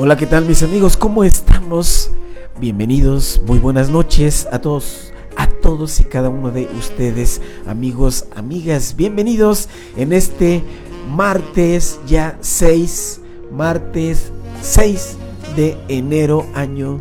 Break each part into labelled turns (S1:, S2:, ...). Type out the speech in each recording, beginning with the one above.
S1: Hola, ¿qué tal mis amigos? ¿Cómo estamos? Bienvenidos, muy buenas noches a todos y cada uno de ustedes, amigos, amigas. Bienvenidos en este martes 6 de enero año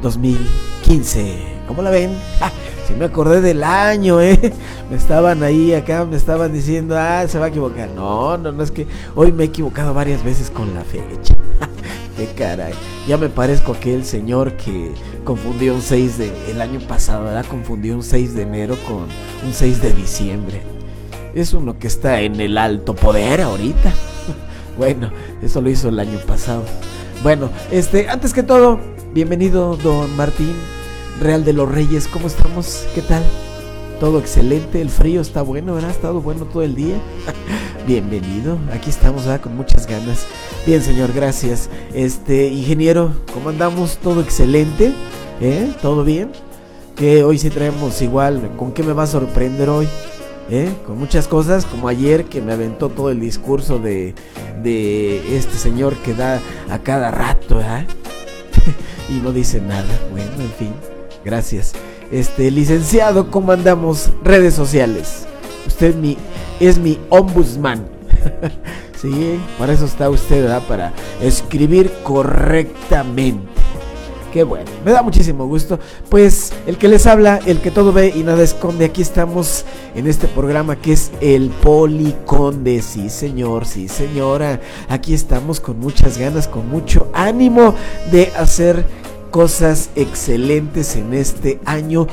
S1: 2015. ¿Cómo la ven? Sí me acordé del año, me estaban diciendo, se va a equivocar. No, es que hoy me he equivocado varias veces con la fecha. Qué caray, ya me parezco a aquel señor que confundió el año pasado, ¿verdad? Confundió un 6 de enero con un 6 de diciembre. Es uno que está en el alto poder ahorita. Bueno, eso lo hizo el año pasado. Bueno, antes que todo, bienvenido don Martín Real de los Reyes, ¿cómo estamos? ¿Qué tal? Todo excelente, el frío está bueno, ¿verdad? Ha estado bueno todo el día. Bienvenido, aquí estamos, ¿verdad? Con muchas ganas. Bien, señor, gracias. Ingeniero, ¿cómo andamos? ¿Todo excelente? ¿Todo bien? Que hoy sí traemos igual, ¿con qué me va a sorprender hoy? Con muchas cosas, como ayer que me aventó todo el discurso de este señor que da a cada rato, ¿verdad? Y no dice nada. Bueno, en fin, gracias. Licenciado, ¿cómo andamos? Redes sociales. Usted es mi ombudsman. Sí, para eso está usted, ¿verdad? Para escribir correctamente. Qué bueno, me da muchísimo gusto. Pues el que les habla, el que todo ve y nada esconde. Aquí estamos en este programa que es el Policonde. Sí, señor, sí, señora. Aquí estamos con muchas ganas, con mucho ánimo de hacer cosas excelentes en este año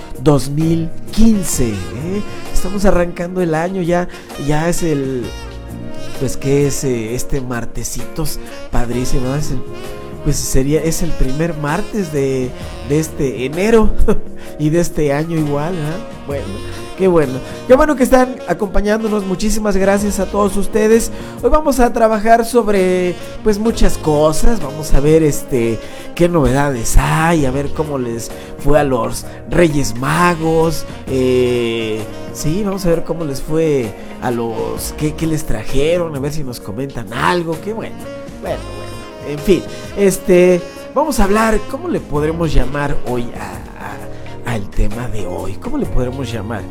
S1: 2015. Estamos arrancando el año, ya es el... Pues que es martesitos padrísimo, ¿no? Es el primer martes de este enero y de este año igual, ¿eh? Bueno, qué bueno que están acompañándonos. Muchísimas gracias a todos ustedes. Hoy vamos a trabajar sobre pues muchas cosas. Vamos a ver qué novedades hay, a ver cómo les fue a los Reyes Magos. Sí, vamos a ver cómo les fue a los qué les trajeron, a ver si nos comentan algo. Qué bueno. En fin, vamos a hablar, ¿cómo le podremos llamar hoy al tema de hoy? ¿Cómo le podremos llamar?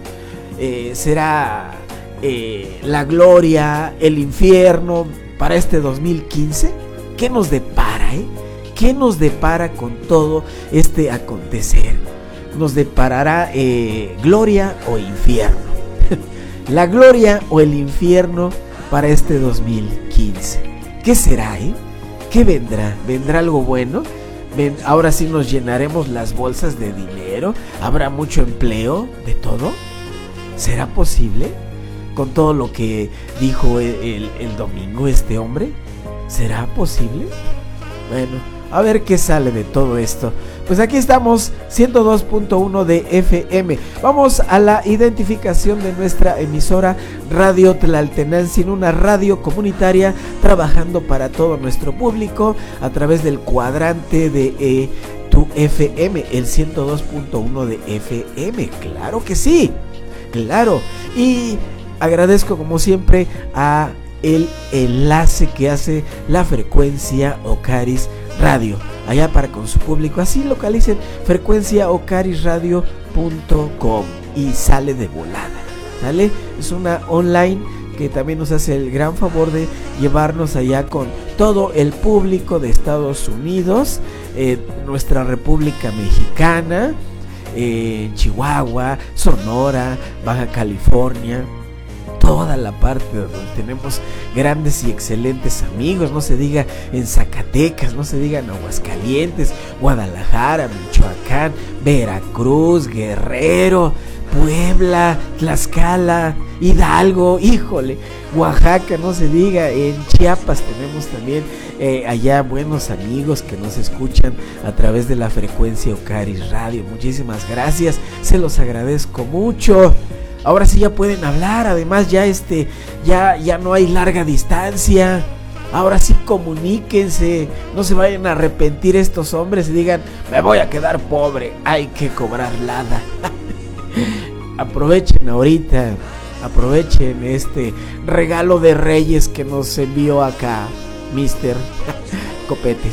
S1: ¿Será la gloria, el infierno para este 2015? ¿Qué nos depara, ¿Qué nos depara con todo este acontecer? ¿Nos deparará gloria o infierno? La gloria o el infierno para este 2015. ¿Qué será, ¿Qué vendrá? ¿Vendrá algo bueno? Ahora sí nos llenaremos las bolsas de dinero. ¿Habrá mucho empleo de todo? ¿Será posible? Con todo lo que dijo el domingo este hombre. ¿Será posible? Bueno, a ver qué sale de todo esto. Pues aquí estamos, 102.1 de FM. Vamos a la identificación de nuestra emisora Radio Tlaltenancingo, una radio comunitaria trabajando para todo nuestro público a través del cuadrante de tu FM, el 102.1 de FM. Claro que sí, claro. Y agradezco como siempre a el enlace que hace la frecuencia Ocaris Radio allá para con su público. Así localicen frecuenciaocarisradio.com y sale de volada, ¿sale? Es una online que también nos hace el gran favor de llevarnos allá con todo el público de Estados Unidos, nuestra República Mexicana, Chihuahua, Sonora, Baja California, toda la parte donde tenemos grandes y excelentes amigos, no se diga en Zacatecas, no se diga en Aguascalientes, Guadalajara, Michoacán, Veracruz, Guerrero, Puebla, Tlaxcala, Hidalgo, híjole, Oaxaca, no se diga, en Chiapas tenemos también allá buenos amigos que nos escuchan a través de la frecuencia Ocaris Radio. Muchísimas gracias, se los agradezco mucho. Ahora sí ya pueden hablar, además ya ya no hay larga distancia. Ahora sí comuníquense, no se vayan a arrepentir estos hombres y digan, me voy a quedar pobre, hay que cobrar lana. Aprovechen ahorita, aprovechen este regalo de Reyes que nos envió acá Mr. Copetes.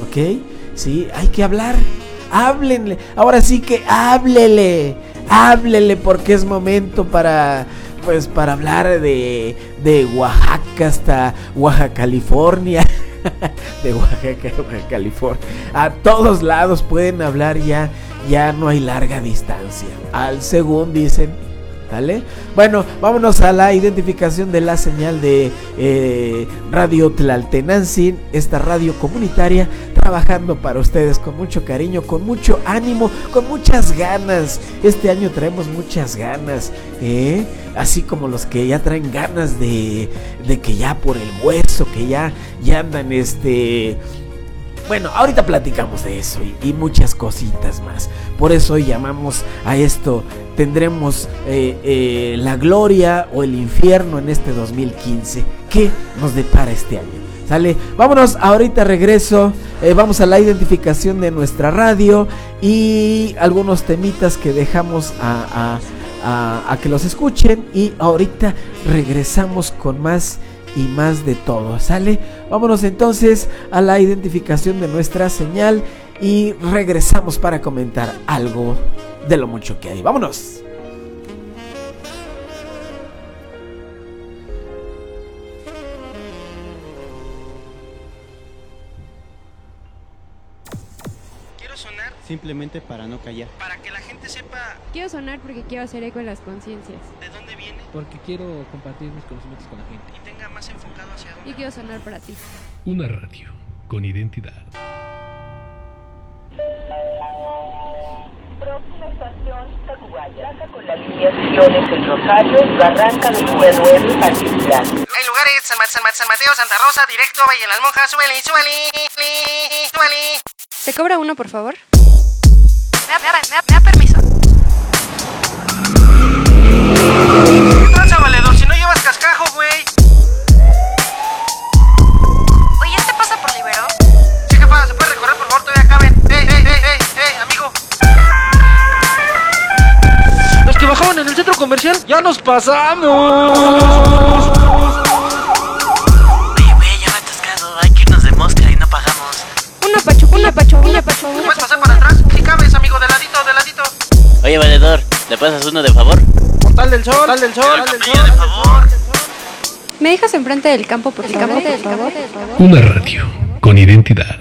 S1: ¿ok? Sí, hay que hablar. Háblenle, ahora sí que háblele porque es momento para hablar de Oaxaca hasta Oaxaca, California. De Oaxaca, California. A todos lados pueden hablar, ya no hay larga distancia. Al según dicen. ¿Vale? Bueno, vámonos a la identificación de la señal de Radio Tlaltenantzin, esta radio comunitaria, trabajando para ustedes con mucho cariño, con mucho ánimo, con muchas ganas. Este año traemos muchas ganas, así como los que ya traen ganas de que ya por el hueso, que ya andan Bueno, ahorita platicamos de eso y muchas cositas más. Por eso hoy llamamos a esto, tendremos la gloria o el infierno en este 2015. ¿Qué nos depara este año? ¿Sale? Vámonos, ahorita regreso, vamos a la identificación de nuestra radio y algunos temitas que dejamos a que los escuchen, y ahorita regresamos con más y más de todo, ¿sale? Vámonos entonces a la identificación de nuestra señal y regresamos para comentar algo de lo mucho que hay. ¡Vámonos!
S2: Quiero sonar
S3: simplemente para no callar.
S2: para que la gente sepa
S4: Quiero sonar porque quiero hacer eco en las conciencias.
S2: de dónde viene
S5: Porque quiero compartir mis conocimientos con la gente.
S2: y tenga más enfocado hacia dónde.
S4: Y quiero sonar para ti.
S6: Una radio con identidad.
S7: Próxima estación, Tacubaya. Con las líneas Guiones El Rosario, Barranca del Pueblo, Altiplán.
S2: Hay lugares, San Mateo, Santa Rosa, directo, Valle de las Monjas, súbele.
S4: ¿Se cobra uno, por favor?
S2: Me da permiso. ¿Qué tranza, valedor? Si no llevas cascajo, güey.
S8: Oye, ¿este pasa por Libero?
S2: Sí, jefa, se puede recorrer, por favor, todavía caben. Amigo. Los que bajaban en el centro comercial, ya nos pasamos.
S8: Oye, güey, ya va atascado. Hay que irnos de mosca y no pagamos.
S4: Una pacho.
S2: ¿Puedes pasar para atrás? Si cabes, amigo, de ladito.
S8: Oye, valedor, ¿le pasas uno de favor?
S2: Portal del Sol.
S8: De favor.
S4: ¿Me dejas enfrente del campo, por favor?
S6: Una radio con identidad.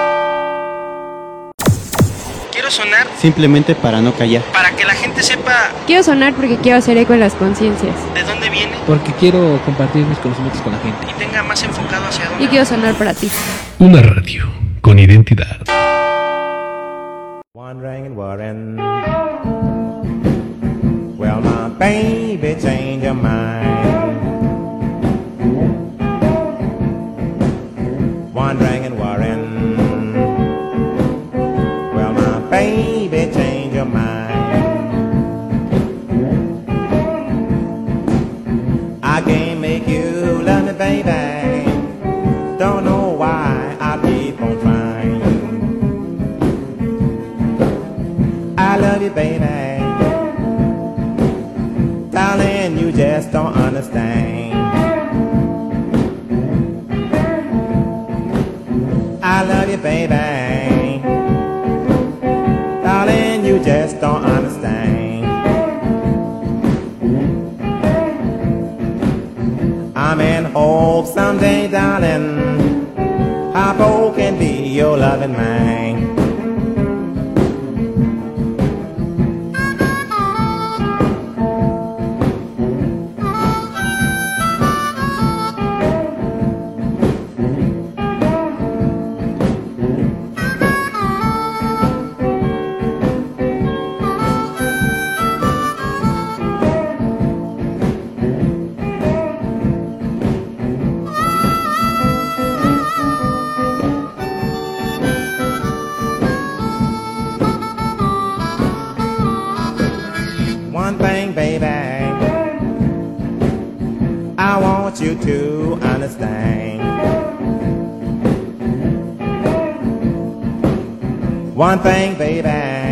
S2: Quiero sonar
S3: Simplemente para no callar.
S2: para que la gente sepa
S4: Quiero sonar porque quiero hacer eco en las conciencias.
S2: de dónde viene
S5: Porque quiero compartir mis conocimientos con la gente.
S2: y tenga más enfocado hacia dónde.
S4: Y quiero sonar para ti.
S6: Una radio con identidad.
S9: Wandering and worrying. Well, my baby changed her mind. Wandering and worrying. Well, my baby changed her mind. I can't make you love me, baby. Don't know why I keep on trying. I love you, baby. Darling, you just don't understand. I love you, baby. Darling, you just don't understand. I'm in hope someday, darling, I both can be your loving man. One thing, baby, I want you to understand. One thing, baby,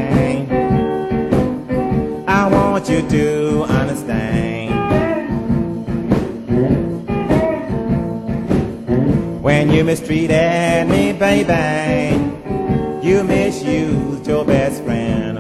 S9: I want you to understand. When you mistreated me, baby, you misused your best friend.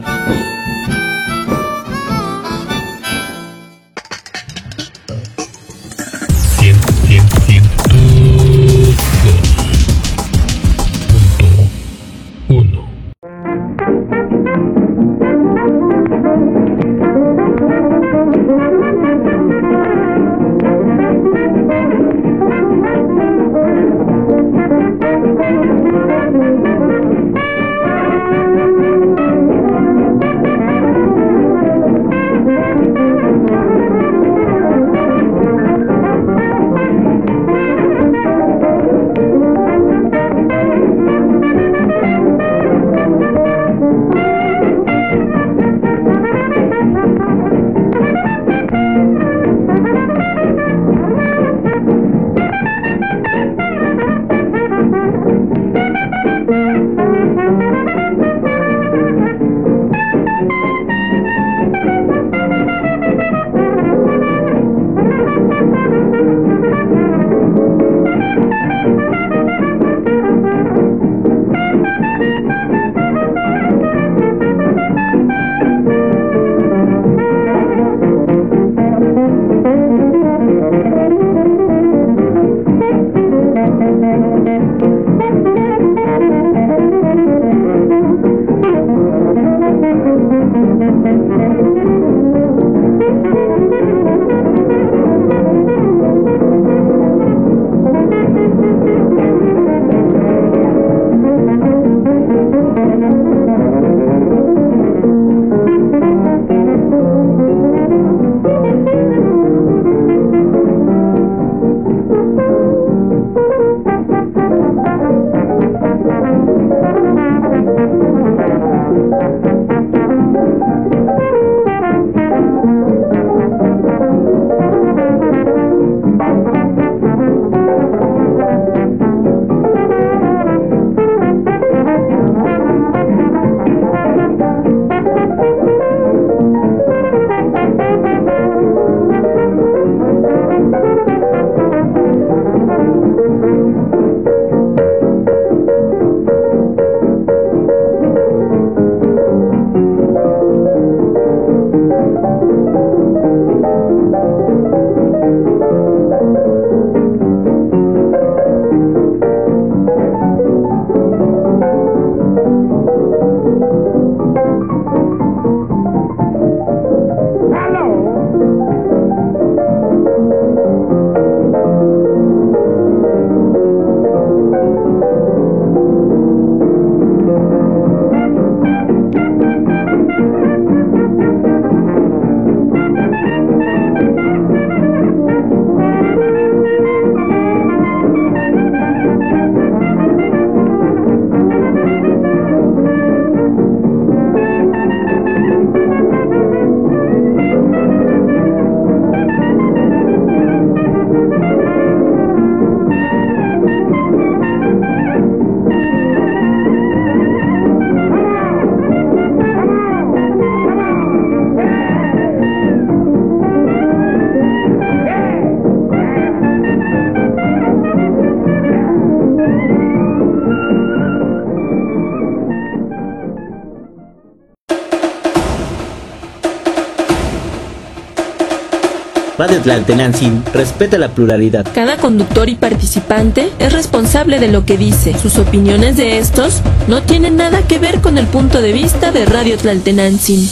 S10: Radio Tlaltenantzin respeta la pluralidad.
S11: Cada conductor y participante es responsable de lo que dice. Sus opiniones de estos no tienen nada que ver con el punto de vista de Radio Tlaltenantzin.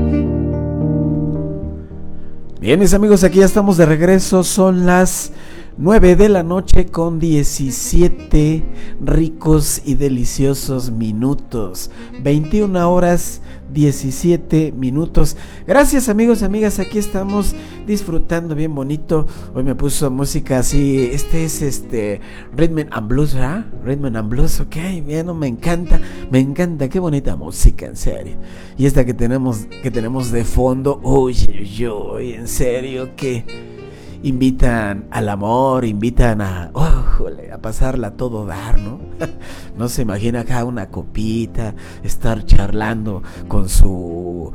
S1: Bien, mis amigos, aquí ya estamos de regreso. Son las 9 de la noche con 17 ricos y deliciosos minutos. 21 horas 17 minutos. Gracias amigos y amigas, aquí estamos disfrutando bien bonito. Hoy me puso música así, este es Rhythm and Blues, ¿verdad? Rhythm and Blues, ok, bien, me encanta, qué bonita música, en serio. Y esta que tenemos de fondo, uy, en serio, que invitan al amor, invitan a pasarla a todo dar, ¿no? No se imagina acá una copita, estar charlando con su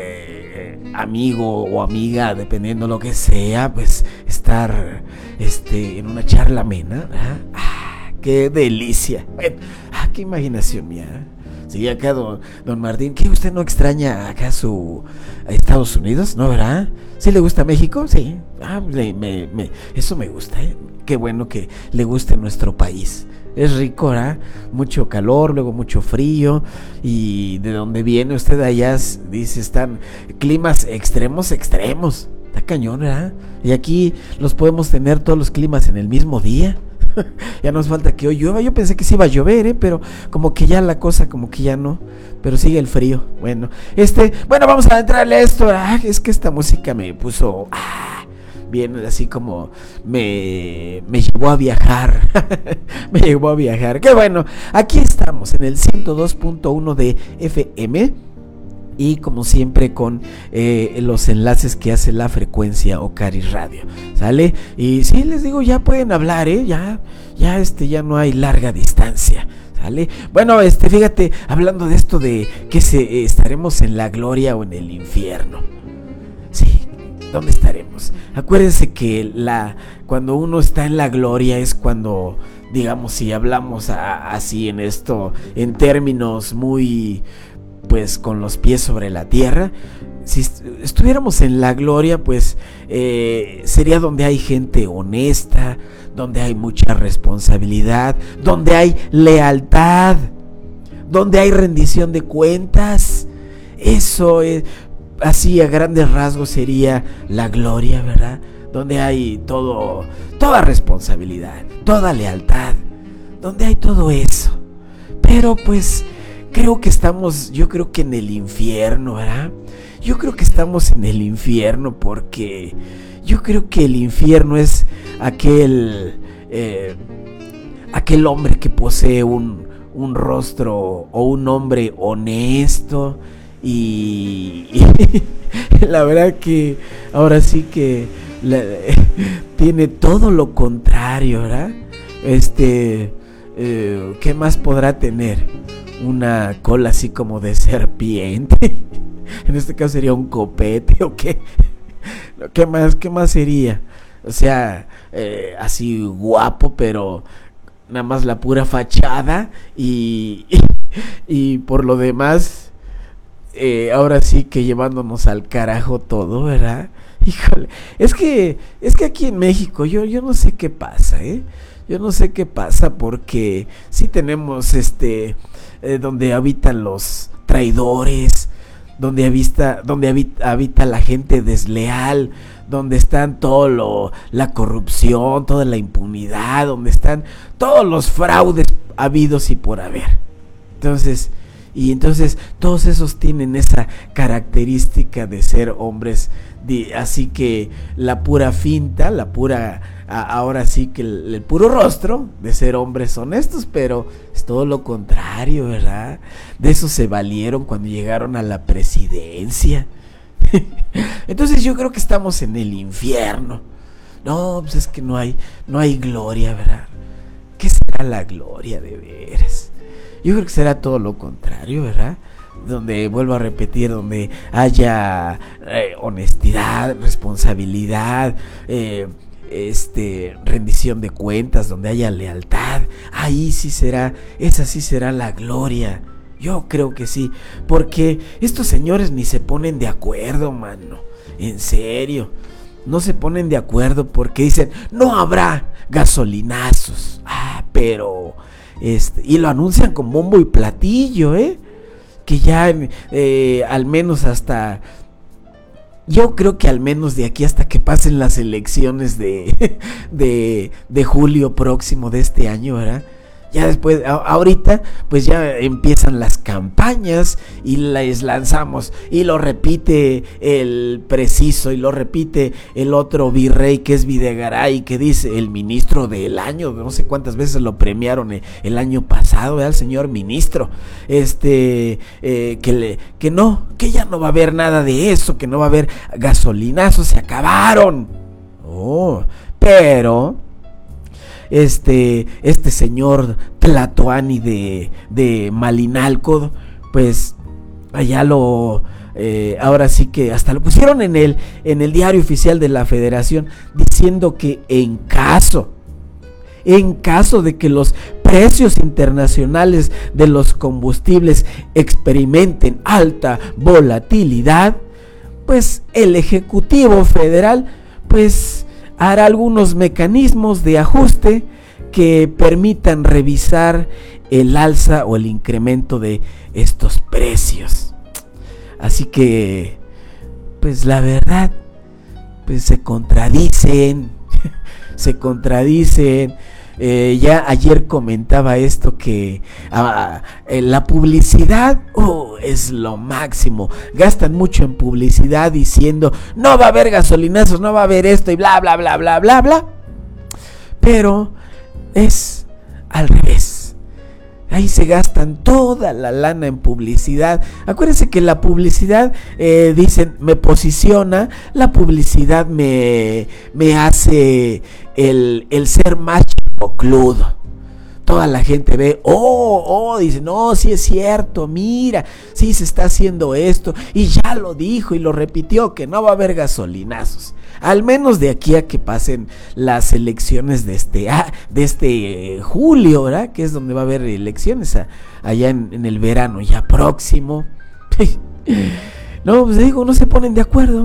S1: amigo o amiga, dependiendo lo que sea, pues estar en una charla amena, ¿verdad? ¡Qué delicia! Bueno, qué imaginación mía, ¿eh? Sí, acá don Martín, ¿qué usted no extraña acá a Estados Unidos? ¿No, verdad? ¿Sí le gusta México? Sí. Eso me gusta, ¿eh? Qué bueno que le guste nuestro país. Es rico, ¿verdad? Mucho calor, luego mucho frío. Y de donde viene usted allá, dice, están climas extremos. Está cañón, ¿verdad? Y aquí los podemos tener todos los climas en el mismo día. Ya nos falta que hoy llueva. Yo pensé que sí iba a llover, pero como que ya la cosa, como que ya no. Pero sigue el frío. Bueno, vamos a entrarle a esto. Es que esta música me puso bien, así como me llevó a viajar. Me llevó a viajar. Qué bueno. Aquí estamos en el 102.1 de FM. Y como siempre con los enlaces que hace la frecuencia Ocari Radio, ¿sale? Y sí, les digo, ya pueden hablar, ya no hay larga distancia, ¿sale? Bueno, fíjate, hablando de esto de que estaremos en la gloria o en el infierno. Sí, ¿dónde estaremos? Acuérdense que cuando uno está en la gloria es cuando, digamos, si hablamos así en esto, en términos muy, pues con los pies sobre la tierra, si estuviéramos en la gloria, pues sería donde hay gente honesta, donde hay mucha responsabilidad, donde hay lealtad, donde hay rendición de cuentas. Eso es, así a grandes rasgos sería la gloria, ¿verdad? Donde hay toda responsabilidad, toda lealtad, donde hay todo eso. Pero pues yo creo que en el infierno, ¿verdad? Yo creo que estamos en el infierno porque yo creo que el infierno es aquel hombre que posee un rostro o un hombre honesto y la verdad que ahora sí que tiene todo lo contrario, ¿verdad? ¿Qué más podrá tener? Una cola así como de serpiente. En este caso sería un copete o qué. ¿Qué más sería? O sea, así guapo, pero nada más la pura fachada y por lo demás, ahora sí que llevándonos al carajo todo, ¿verdad? Híjole, es que aquí en México yo no sé qué pasa, Yo no sé qué pasa porque sí tenemos donde habitan los traidores, donde habita la gente desleal, donde están la corrupción, toda la impunidad, donde están todos los fraudes habidos y por haber. Entonces todos esos tienen esa característica de ser hombres, así que la pura finta, ahora sí que el puro rostro de ser hombres honestos, pero es todo lo contrario, ¿verdad? De eso se valieron cuando llegaron a la presidencia. Entonces yo creo que estamos en el infierno. No, pues es que no hay gloria, ¿verdad? ¿Qué será la gloria de veras? Yo creo que será todo lo contrario, ¿verdad? Donde, vuelvo a repetir, donde haya honestidad, responsabilidad, rendición de cuentas, donde haya lealtad. Esa sí será la gloria. Yo creo que sí, porque estos señores ni se ponen de acuerdo, mano. En serio, no se ponen de acuerdo porque dicen, no habrá gasolinazos. Pero y lo anuncian con bombo y platillo, que ya al menos hasta yo creo que al menos de aquí hasta que pasen las elecciones de julio próximo de este año, ¿verdad? Ya después, ahorita, pues ya empiezan las campañas y las lanzamos. Y lo repite el Preciso y lo repite el otro virrey que es Videgaray, que dice el ministro del año. No sé cuántas veces lo premiaron el año pasado, ¿verdad? El señor ministro. Que ya no va a haber nada de eso, que no va a haber gasolinazos, se acabaron. Pero este señor Tlatoani de Malinalco, pues allá ahora sí que hasta lo pusieron en el diario oficial de la Federación, diciendo que en caso de que los precios internacionales de los combustibles experimenten alta volatilidad, pues el Ejecutivo Federal pues hará algunos mecanismos de ajuste que permitan revisar el alza o el incremento de estos precios. Así que, pues la verdad, pues se contradicen. Ya ayer comentaba esto, que la publicidad es lo máximo. Gastan mucho en publicidad diciendo no va a haber gasolinazos, no va a haber esto y bla bla bla bla bla bla. Pero es al revés. Ahí se gastan toda la lana en publicidad. Acuérdense que la publicidad, dicen, me posiciona. La publicidad me hace el ser más chocludo. Toda la gente ve, dice, no, sí es cierto, mira, sí se está haciendo esto, y ya lo dijo y lo repitió, que no va a haber gasolinazos. Al menos de aquí a que pasen las elecciones de este julio, ¿verdad? Que es donde va a haber elecciones allá en el verano ya próximo. No, pues digo, no se ponen de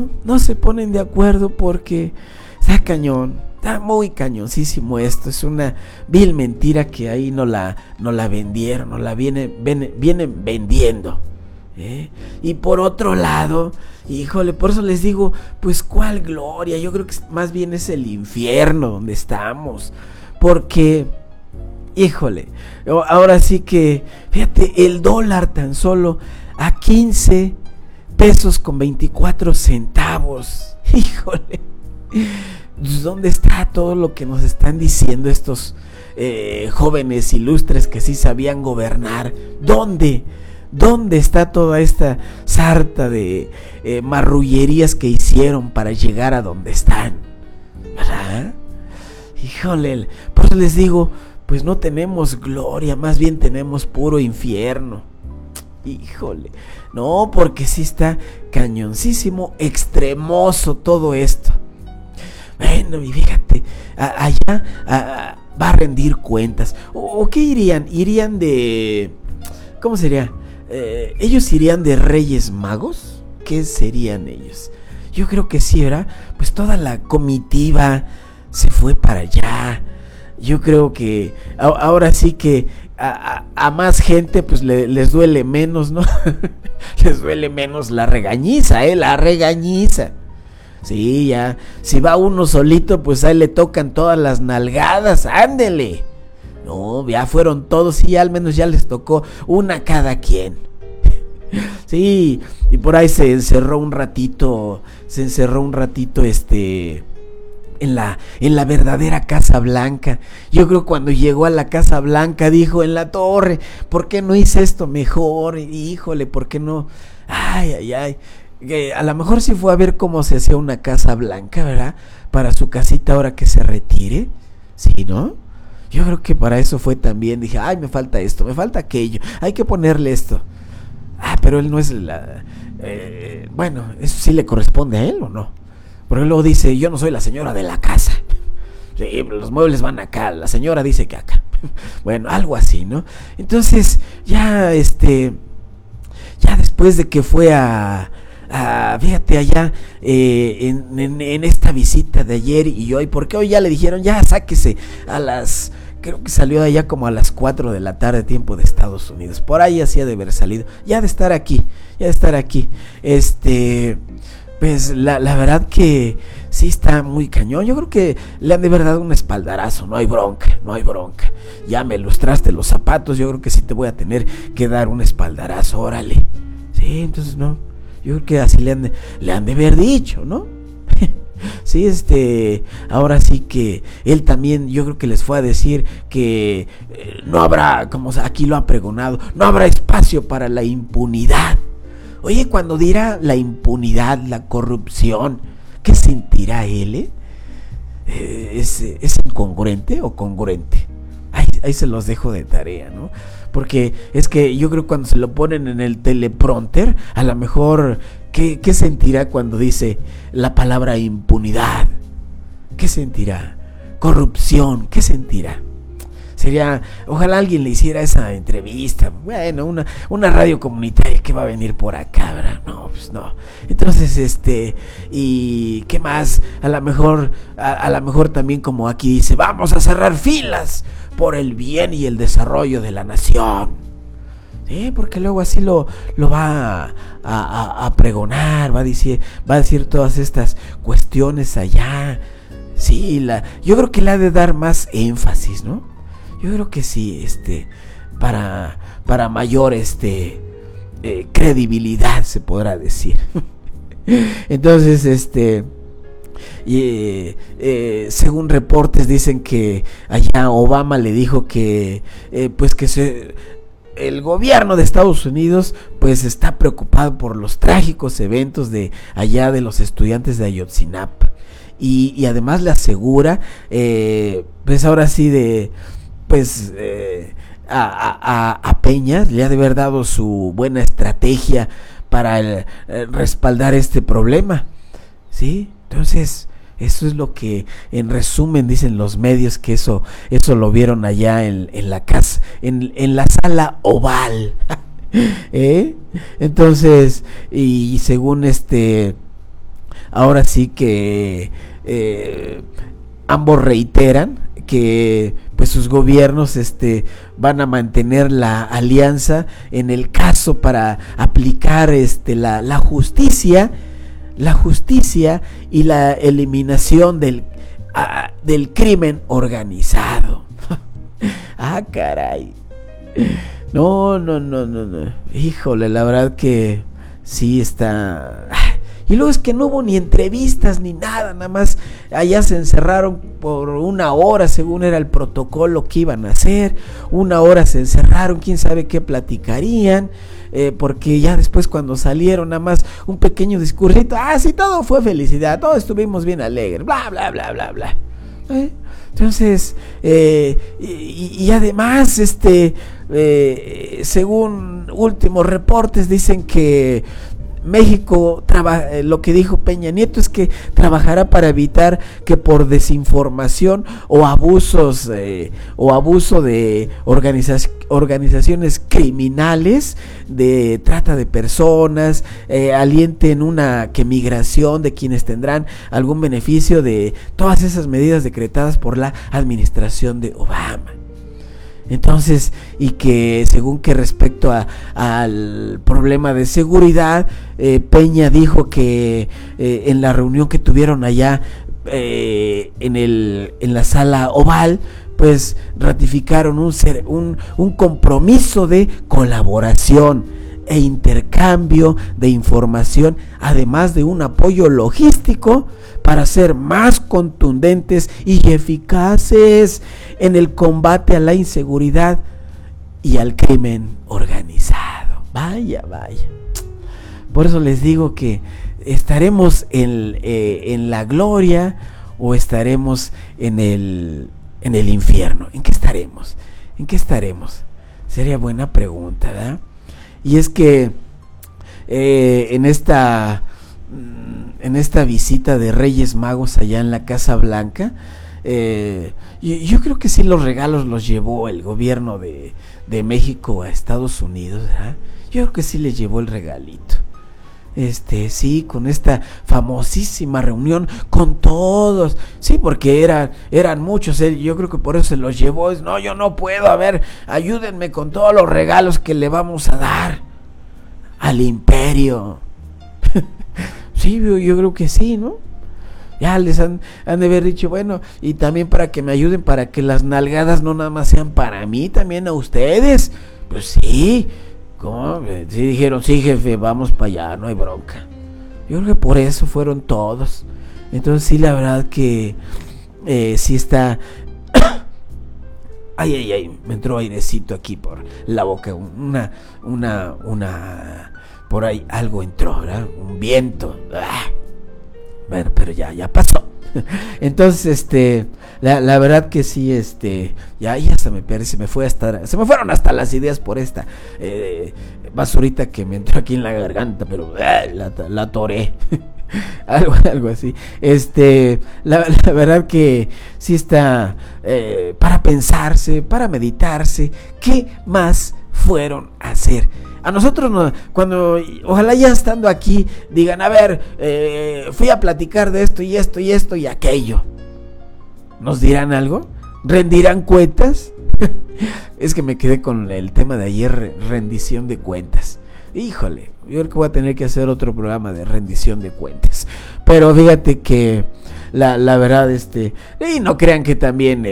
S1: acuerdo porque está cañón. Está muy cañoncísimo esto. Es una vil mentira que ahí no la vendieron, no la vienen vendiendo. Y por otro lado, híjole, por eso les digo, pues cuál gloria. Yo creo que más bien es el infierno donde estamos. Porque, híjole, ahora sí que, fíjate, el dólar tan solo a 15 pesos con 24 centavos. Híjole. ¿Dónde está todo lo que nos están diciendo estos jóvenes ilustres que sí sabían gobernar? ¿Dónde está toda esta sarta de marrullerías que hicieron para llegar a donde están? ¿Verdad? Híjole, por eso les digo, pues no tenemos gloria, más bien tenemos puro infierno. Híjole, no, porque sí está cañoncísimo, extremoso todo esto. Bueno, y fíjate, allá va a rendir cuentas. ¿O qué irían? ¿Irían de... ¿Cómo sería? ¿Ellos irían de Reyes Magos? ¿Qué serían ellos? Yo creo que sí, ¿verdad? Pues toda la comitiva se fue para allá. Yo creo que ahora sí que a más gente pues les duele menos, ¿no? Les duele menos la regañiza, la regañiza. Sí, ya, si va uno solito, pues ahí le tocan todas las nalgadas, ándele. No, ya fueron todos y al menos ya les tocó una cada quien. Sí, y por ahí se encerró un ratito en la verdadera Casa Blanca. Yo creo que cuando llegó a la Casa Blanca dijo, en la torre, ¿por qué no hice esto mejor? Híjole, ¿por qué no? Ay. Que a lo mejor sí fue a ver cómo se hacía una Casa Blanca, ¿verdad? Para su casita ahora que se retire. Sí, ¿no? Yo creo que para eso fue también. Dije, me falta esto, me falta aquello. Hay que ponerle esto. Pero él no es bueno, eso sí le corresponde a él, ¿o no? Porque luego dice, yo no soy la señora de la casa. Sí, los muebles van acá, la señora dice que acá. Bueno, algo así, ¿no? Entonces, ya después de que fue fíjate allá en esta visita de ayer y hoy, porque hoy ya le dijeron, ya sáquese creo que salió de allá como a las 4 de la tarde, tiempo de Estados Unidos, por ahí hacía de haber salido, ya de estar aquí, pues la verdad que sí está muy cañón. Yo creo que le han de verdad un espaldarazo. No hay bronca. Ya me lustraste los zapatos, yo creo que sí te voy a tener que dar un espaldarazo, órale. Sí, entonces no, yo creo que así le han de haber dicho, ¿no? Sí, ahora sí que él también, yo creo que les fue a decir que no habrá, como aquí lo ha pregonado, no habrá espacio para la impunidad. Oye, cuando dirá la impunidad, la corrupción, ¿qué sentirá él? ¿Es incongruente o congruente? Ahí se los dejo de tarea, ¿no? Porque es que yo creo que cuando se lo ponen en el teleprompter, a lo mejor, ¿qué sentirá cuando dice la palabra impunidad? ¿Qué sentirá? Corrupción, ¿qué sentirá? Ojalá alguien le hiciera esa entrevista. Bueno, una radio comunitaria que va a venir por acá, ¿verdad? No, pues no. Entonces, ¿y qué más? A lo mejor también, como aquí dice, vamos a cerrar filas por el bien y el desarrollo de la nación. Sí, porque luego así lo va a pregonar, va a decir todas estas cuestiones allá. Sí, yo creo que le ha de dar más énfasis, ¿no? Yo creo que sí, para mayor credibilidad, se podrá decir. Entonces, según reportes dicen que allá Obama le dijo que el gobierno de Estados Unidos pues está preocupado por los trágicos eventos de allá de los estudiantes de Ayotzinapa, y además le asegura, pues ahora sí a Peña le ha de haber dado su buena estrategia para respaldar este problema, ¿sí? Entonces, eso es lo que en resumen dicen los medios, que eso lo vieron allá en la casa, en la sala oval. Entonces, y según ahora sí que ambos reiteran que pues sus gobiernos van a mantener la alianza en el caso para aplicar la justicia y la eliminación del crimen organizado. Ah, caray. No. Híjole, la verdad que sí está. Y luego es que no hubo ni entrevistas ni nada más allá se encerraron por 1 hora, según era el protocolo que iban a hacer. 1 hora se encerraron, quién sabe qué platicarían, porque ya después cuando salieron nada más un pequeño discursito, sí, todo fue felicidad, todos estuvimos bien alegres, bla, bla, bla, bla, bla. Entonces, y además, según últimos reportes, dicen que México lo que dijo Peña Nieto es que trabajará para evitar que por desinformación o abuso de organizaciones criminales de trata de personas alienten una migración de quienes tendrán algún beneficio de todas esas medidas decretadas por la administración de Obama. Entonces, y que según que respecto al problema de seguridad, Peña dijo que en la reunión que tuvieron allá en la sala oval, pues ratificaron un compromiso de colaboración e intercambio de información, además de un apoyo logístico para ser más contundentes y eficaces en el combate a la inseguridad y al crimen organizado. Vaya. Por eso les digo que estaremos en la gloria o estaremos en el infierno. ¿En qué estaremos? Sería buena pregunta, ¿verdad? Y es que en esta visita de Reyes Magos allá en la Casa Blanca, yo creo que sí los regalos los llevó el gobierno de México a Estados Unidos, ¿verdad? Yo creo que sí les llevó el regalito. Sí, con esta famosísima reunión con todos, sí, porque eran muchos, yo creo que por eso se los llevó. No, yo no puedo, a ver, ayúdenme con todos los regalos que le vamos a dar al imperio. Sí, yo creo que sí, ¿no? Ya les han de haber dicho, bueno, y también para que me ayuden, para que las nalgadas no nada más sean para mí, también a ustedes. Pues sí, ¿cómo? Sí dijeron, sí jefe, vamos para allá, no hay bronca. Yo creo que por eso fueron todos. Entonces sí, la verdad que sí está... Ay, me entró airecito aquí por la boca, por ahí algo entró, ¿verdad? Un viento. Bueno, pero ya pasó. Entonces, la verdad que sí, ya se me perdí, se me fueron hasta las ideas por esta basurita que me entró aquí en la garganta, pero la atoré. algo así. La verdad que sí está para pensarse, para meditarse. ¿Qué más fueron a hacer? A nosotros, cuando ojalá ya estando aquí digan, a ver, fui a platicar de esto y esto y esto y aquello. ¿Nos dirán algo? ¿Rendirán cuentas? Es que me quedé con el tema de ayer, rendición de cuentas. Híjole, yo creo que voy a tener que hacer otro programa de rendición de cuentas. Pero fíjate que la verdad, y no crean que también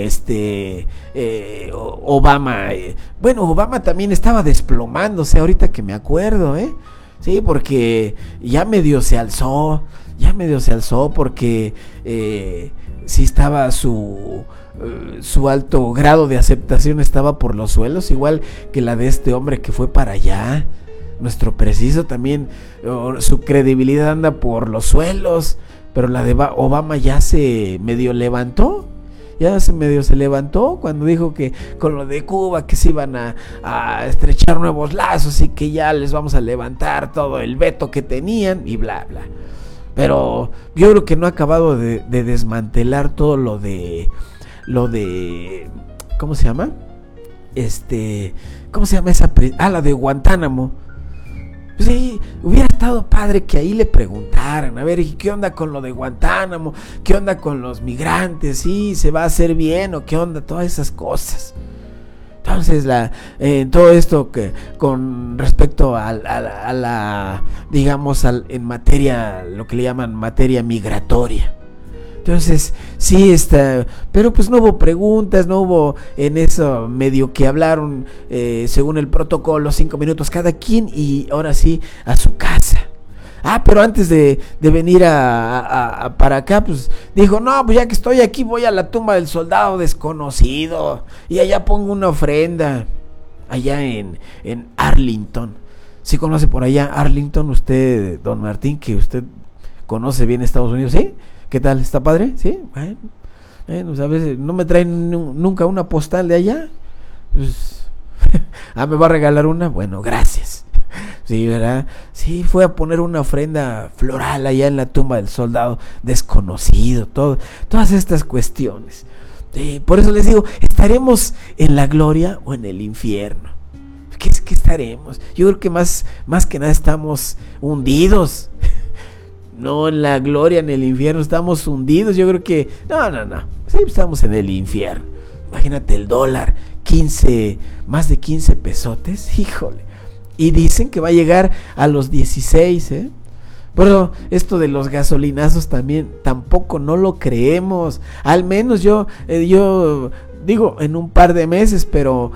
S1: Obama, bueno, Obama también estaba desplomándose ahorita que me acuerdo, sí, porque ya medio se alzó porque sí estaba su alto grado de aceptación estaba por los suelos, igual que la de este hombre que fue para allá. Nuestro preciso también, su credibilidad anda por los suelos, pero la de Obama ya se medio levantó. Se levantó cuando dijo que con lo de Cuba que se iban a estrechar nuevos lazos y que ya les vamos a levantar todo el veto que tenían y bla bla. Pero yo creo que no ha acabado de desmantelar todo lo de ¿cómo se llama? ¿Cómo se llama esa? La de Guantánamo. Sí, hubiera estado padre que ahí le preguntaran, a ver, ¿qué onda con lo de Guantánamo? ¿Qué onda con los migrantes? ¿Sí se va a hacer bien o qué onda? Todas esas cosas. Entonces, todo esto que con respecto a la digamos, en materia, lo que le llaman materia migratoria. Entonces, sí está, pero pues no hubo preguntas, no hubo en eso medio que hablaron según el protocolo, 5 minutos cada quien y ahora sí a su casa. Pero antes de venir para acá, pues dijo, no, pues ya que estoy aquí voy a la tumba del soldado desconocido y allá pongo una ofrenda, allá en Arlington. ¿Sí conoce por allá Arlington usted, don Martín, que usted conoce bien Estados Unidos? ¿Sí? ¿Qué tal? ¿Está padre? ¿Sí? Bueno, a veces no me traen nunca una postal de allá. Pues, ¿me va a regalar una? Bueno, gracias. Sí, ¿verdad? Sí, fue a poner una ofrenda floral allá en la tumba del soldado desconocido, todas estas cuestiones. Por eso les digo, ¿estaremos en la gloria o en el infierno? ¿Qué estaremos? Yo creo que más que nada estamos hundidos. No en la gloria, en el infierno, estamos hundidos. Yo creo que, no, sí, estamos en el infierno. Imagínate el dólar, más de 15 pesotes, híjole. Y dicen que va a llegar a los 16, Pero esto de los gasolinazos también, tampoco no lo creemos. Al menos yo digo, en un par de meses, pero...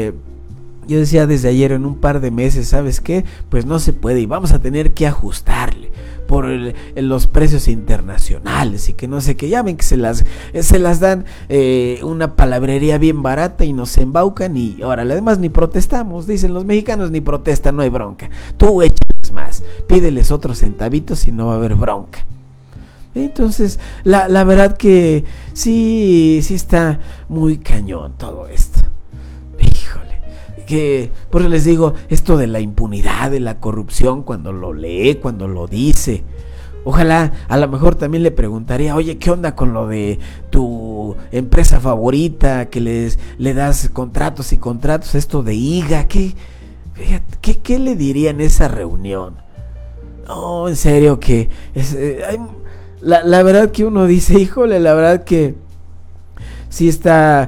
S1: yo decía desde ayer, en un par de meses, ¿sabes qué? Pues no se puede y vamos a tener que ajustarle por los precios internacionales y que no sé qué, ya ven que se las dan una palabrería bien barata y nos embaucan y ahora además ni protestamos, dicen los mexicanos, ni protestan, no hay bronca, tú échales más, pídeles otros centavitos y no va a haber bronca. Entonces la verdad que sí está muy cañón todo esto. Que por eso les digo, esto de la impunidad, de la corrupción, cuando lo lee, cuando lo dice, ojalá a lo mejor también le preguntaría, oye, ¿qué onda con lo de tu empresa favorita que le das contratos y contratos, esto de IGA? ¿Qué le diría en esa reunión? No, en serio que la verdad que uno dice, híjole, la verdad que sí está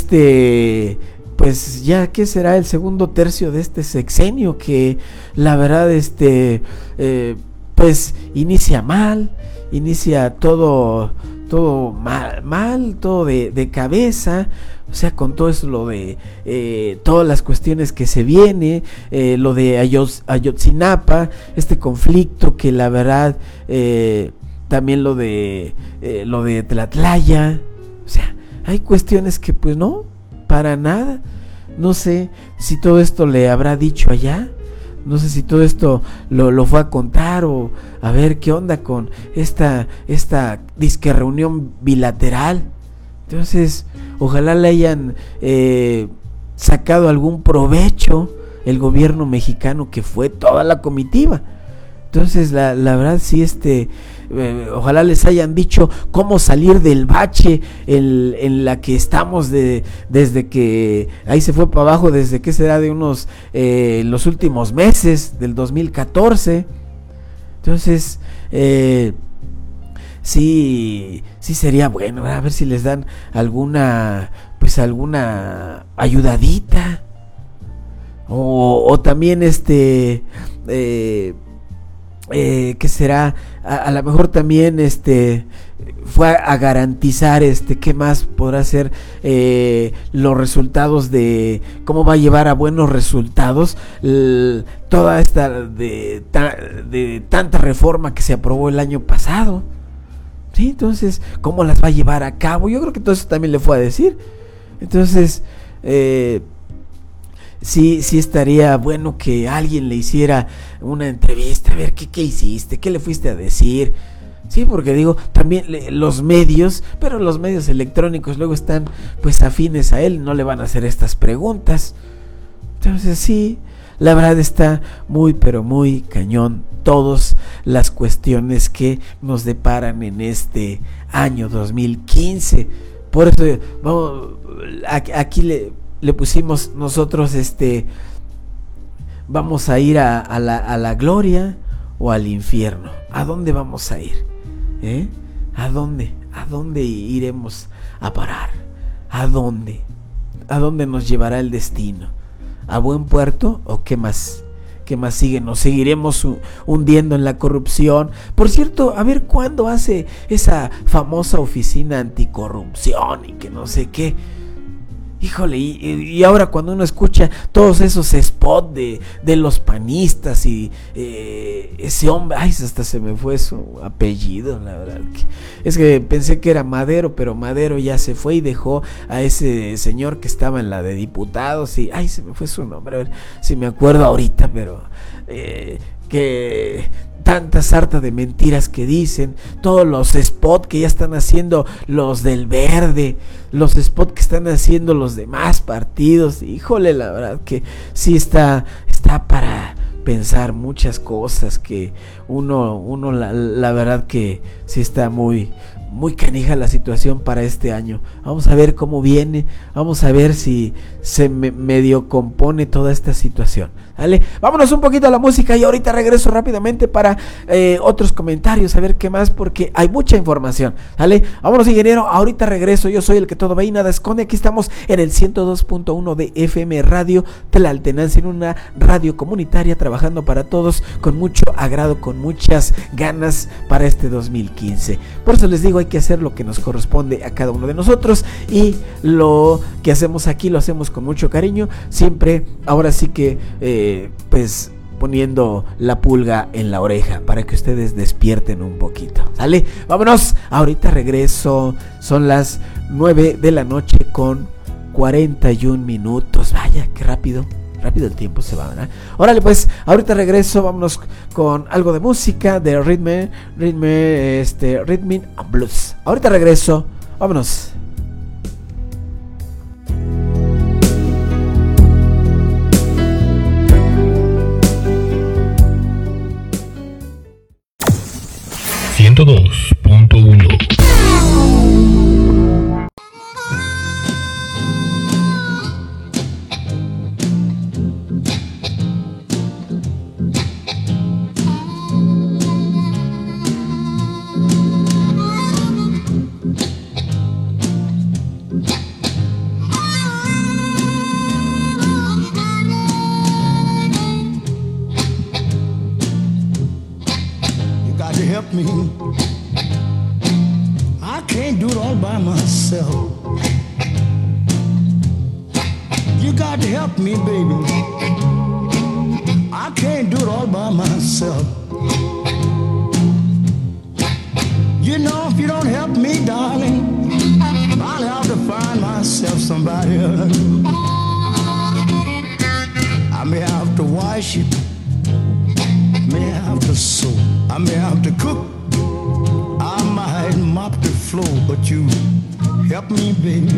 S1: pues ya que será el segundo tercio de este sexenio que la verdad pues inicia mal, inicia todo mal, todo de cabeza. O sea, con todo eso, lo de todas las cuestiones que se viene, lo de Ayotzinapa, este conflicto que la verdad, también lo de Tlatlaya. O sea, hay cuestiones que pues no, para nada. No sé si todo esto le habrá dicho allá. No sé si todo esto lo fue a contar o a ver qué onda con esta disque reunión bilateral. Entonces, ojalá le hayan sacado algún provecho el gobierno mexicano, que fue toda la comitiva. Entonces, la verdad, sí, ojalá les hayan dicho cómo salir del bache en la que estamos desde que ahí se fue para abajo, desde que será de unos los últimos meses del 2014. Entonces, sí sería bueno, a ver si les dan alguna ayudadita, o también que será a lo mejor también fue a garantizar qué más podrá ser los resultados, de cómo va a llevar a buenos resultados toda esta de tanta reforma que se aprobó el año pasado. Sí, entonces, ¿cómo las va a llevar a cabo? Yo creo que todo eso también le fue a decir. Entonces, sí estaría bueno que alguien le hiciera una entrevista, a ver qué hiciste, qué le fuiste a decir. Sí, porque digo, también los medios, pero los medios electrónicos luego están pues afines a él, no le van a hacer estas preguntas. Entonces sí, la verdad está muy pero muy cañón todas las cuestiones que nos deparan en este año 2015. Por eso aquí le pusimos nosotros vamos a ir a la gloria o al infierno. ¿A dónde vamos a ir? ¿A dónde iremos a parar? ¿A dónde nos llevará el destino? ¿A buen puerto o qué más? ¿Qué más sigue? ¿Nos seguiremos hundiendo en la corrupción? Por cierto, a ver cuándo hace esa famosa oficina anticorrupción y que no sé qué. Híjole, y ahora cuando uno escucha todos esos spots de los panistas y ese hombre, ay, hasta se me fue su apellido, la verdad. Es que pensé que era Madero, pero Madero ya se fue y dejó a ese señor que estaba en la de diputados y, ay, se me fue su nombre, a ver si me acuerdo ahorita, pero que tanta sarta de mentiras que dicen, todos los spots que ya están haciendo los del Verde, los spots que están haciendo los demás partidos. Híjole, la verdad que sí está para pensar muchas cosas, que uno la verdad que sí está muy canija la situación para este año. Vamos a ver cómo viene, vamos a ver si se medio compone toda esta situación. ¿Vale? Vámonos un poquito a la música y ahorita regreso rápidamente para otros comentarios, a ver qué más, porque hay mucha información. ¿Vale? Vámonos, ingeniero, ahorita regreso. Yo soy el que todo ve y nada esconde. Aquí estamos en el 102.1 de FM Radio Tlaltenancingo, en una radio comunitaria, trabajando para todos con mucho agrado, con muchas ganas para este 2015. Por eso les digo, hay que hacer lo que nos corresponde a cada uno de nosotros, y lo que hacemos aquí lo hacemos con mucho cariño, siempre, ahora sí que pues poniendo la pulga en la oreja para que ustedes despierten un poquito. ¿Sale? Vámonos, ahorita regreso. Son las 9 de la noche con 41 minutos. Vaya, qué rápido el tiempo se va, ¿verdad? Órale, pues, ahorita regreso. Vámonos con algo de música de Rhythm and Blues. Ahorita regreso. Vámonos.
S12: me. I can't do it all by myself. You got to help me, baby. I can't do it all by myself. You know, if you don't help me, darling, I'll have to find myself somebody else. I may have to wash it, may have to sew, I may have to cook, I might mop the floor, but you help me, baby.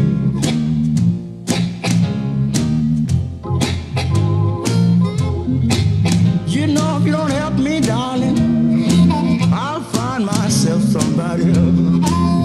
S12: You know, if you don't help me, darling, I'll find myself somebody else.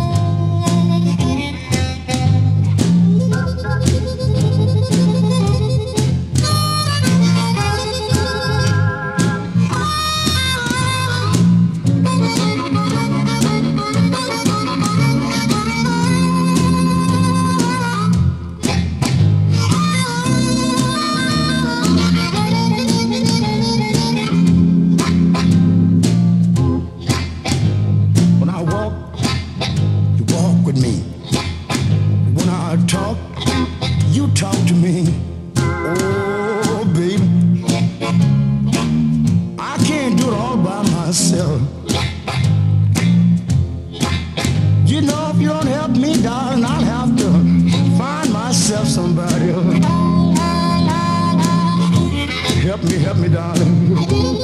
S12: Help me, darling.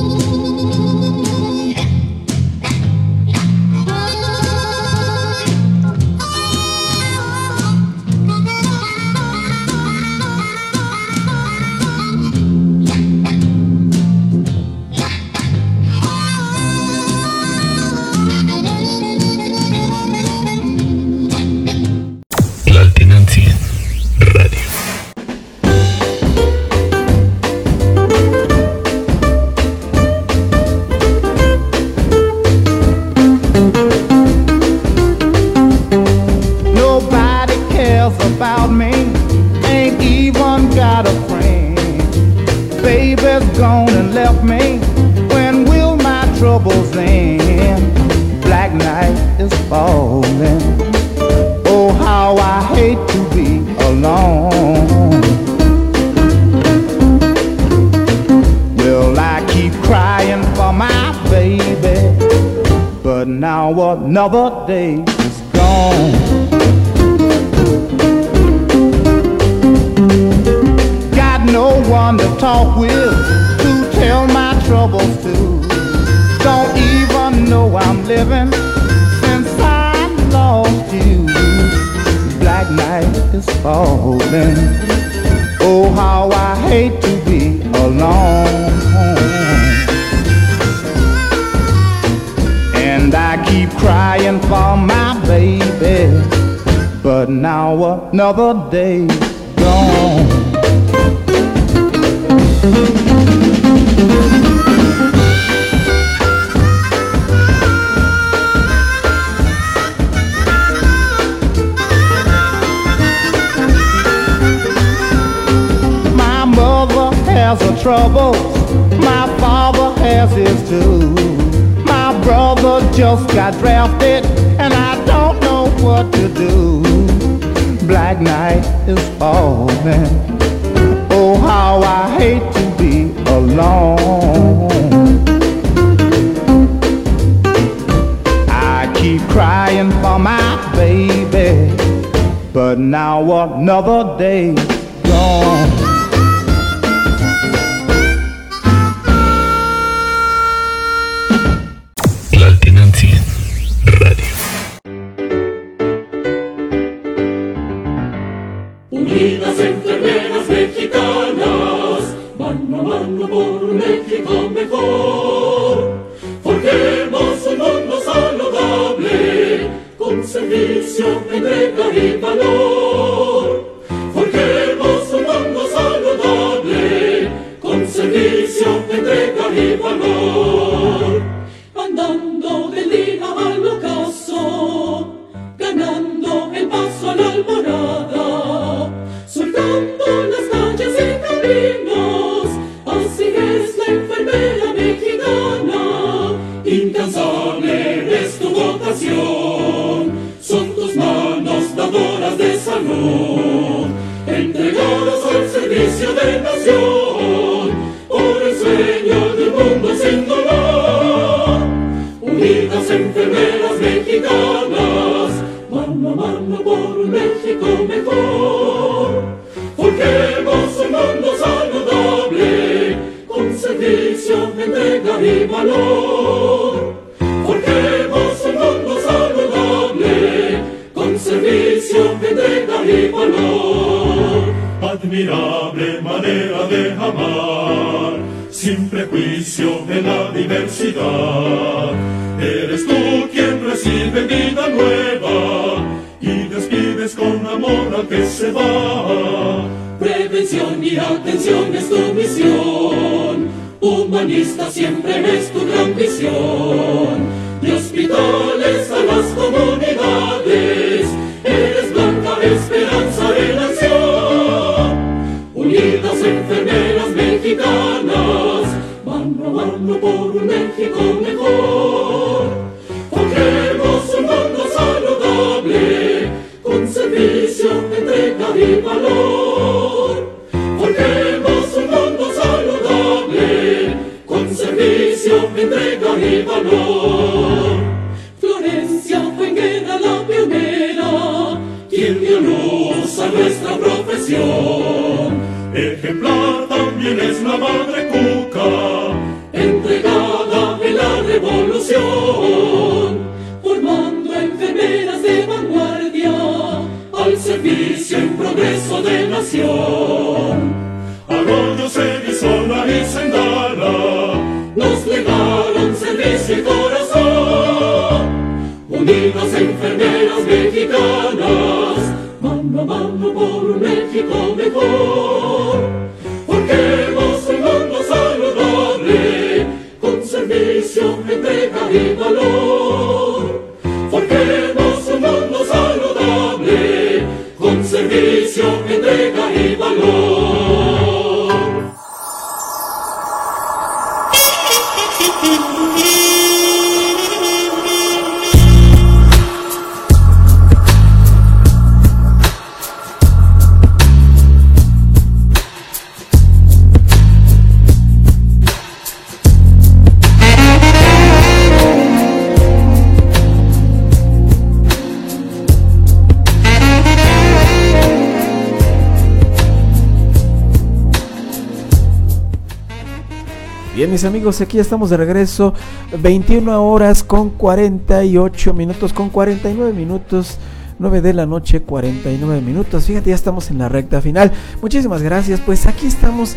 S6: La Alternancia Radio.
S9: About me, ain't even got a friend. Baby's gone and left me. When will my troubles end? Black night is falling. Oh, how I hate to be alone. Well, I keep crying for my baby, but now another day is gone. No one to talk with, to tell my troubles to. Don't even know I'm living since I lost you. Black night is falling. Oh, how I hate to be alone. And I keep crying for my baby, but now another day gone. My mother has her troubles, my father has his too. My brother just got drafted, and I don't know what to do. Black night is falling. Oh, how I hate to be alone. I keep crying for my baby, but now another day gone.
S6: La Alternancia Radio.
S13: Unidas enfermeras mexicanas, mano a mano por un México mejor. Forjemos un mundo saludable, con servicio, entrega y valor. Forjemos un mundo saludable, con servicio, entrega y valor. Andando del día al ocaso, ganando el paso a la alborada, soltando las calles y caminos, así es la enfermera mexicana, incansable. sueño de un mundo sin dolor. Unidas enfermeras mexicanas, mano a mano por un México mejor. Forjemos un mundo saludable, con servicio, entrega y valor. Forjemos un mundo saludable, con servicio, entrega y valor. Admirable manera de amar, sin prejuicio en la diversidad. Eres tú quien recibe vida nueva y despides con amor al que se va. Prevención y atención es tu misión, humanista siempre es tu gran visión. De hospitales a las comunidades, eres blanca esperanza en acción. Unidas enfermeras mexicanas, mano a mano por un México mejor. Forjemos un mundo saludable, con servicio, entrega y valor. Forjemos un mundo saludable, con servicio, entrega y valor. Florencia fue en guerra la pionera, quien dio luz a nuestra profesión. Ejemplar también es la madre Cuca, entregada en la revolución, formando enfermeras de vanguardia, al servicio en progreso de nación. Arroyo, Cerizola y Sendala nos legaron servicio y corazón. Unidas enfermeras mexicanas, mano a mano por un México mejor. Forjemos un mundo saludable, con servicio, entrega y valor. Forjemos un mundo saludable, con servicio, entrega y valor.
S1: Bien, mis amigos, aquí ya estamos de regreso. 21 horas con 48 minutos, con 49 minutos. 9 de la noche, 49 minutos. Fíjate, ya estamos en la recta final. Muchísimas gracias. Pues aquí estamos